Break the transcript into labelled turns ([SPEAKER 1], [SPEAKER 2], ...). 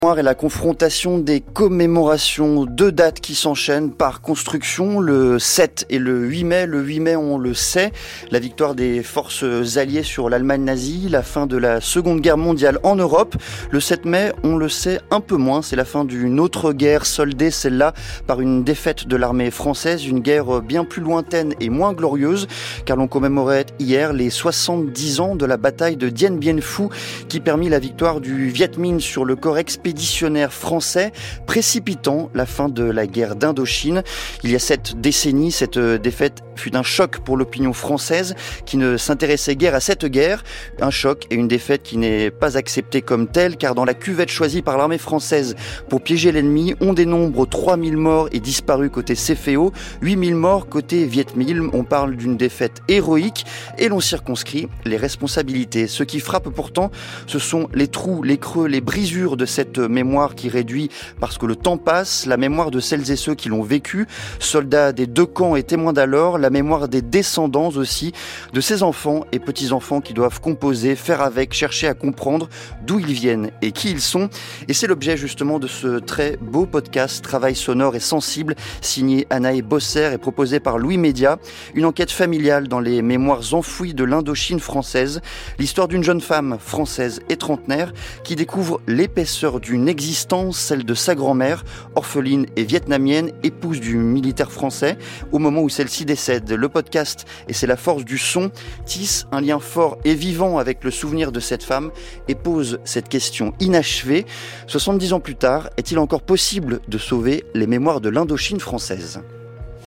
[SPEAKER 1] Et la confrontation des commémorations, deux dates qui s'enchaînent par construction, le 7 et le 8 mai. Le 8 mai, on le sait, la victoire des forces alliées sur l'Allemagne nazie, la fin de la Seconde Guerre mondiale en Europe. Le 7 mai, on le sait un peu moins, c'est la fin d'une autre guerre soldée, celle-là par une défaite de l'armée française, une guerre bien plus lointaine et moins glorieuse, car l'on commémorait hier les 70 ans de la bataille de Dien Bien Phu, qui permit la victoire du Viet Minh sur le corps expéditionnaire français, précipitant la fin de la guerre d'Indochine. Il y a 7 décennies, cette défaite fut un choc pour l'opinion française qui ne s'intéressait guère à cette guerre. Un choc et une défaite qui n'est pas acceptée comme telle, car dans la cuvette choisie par l'armée française pour piéger l'ennemi, on dénombre 3000 morts et disparus côté CFO, 8000 morts côté Viet Minh. On parle d'une défaite héroïque et l'on circonscrit les responsabilités. Ce qui frappe pourtant, ce sont les trous, les creux, les brisures de cette mémoire qui réduit parce que le temps passe, la mémoire de celles et ceux qui l'ont vécu, soldats des deux camps et témoins d'alors, la mémoire des descendants aussi, de ces enfants et petits-enfants qui doivent composer, faire avec, chercher à comprendre d'où ils viennent et qui ils sont. Et c'est l'objet justement de ce très beau podcast, travail sonore et sensible, signé Anaë Bosser et proposé par Louis Média, une enquête familiale dans les mémoires enfouies de l'Indochine française, l'histoire d'une jeune femme française et trentenaire qui découvre l'épaisseur d'une existence, celle de sa grand-mère, orpheline et vietnamienne, épouse du militaire français, au moment où celle-ci décède. Le podcast, et c'est la force du son, tisse un lien fort et vivant avec le souvenir de cette femme et pose cette question inachevée. 70 ans plus tard, est-il encore possible de sauver les mémoires de l'Indochine française ?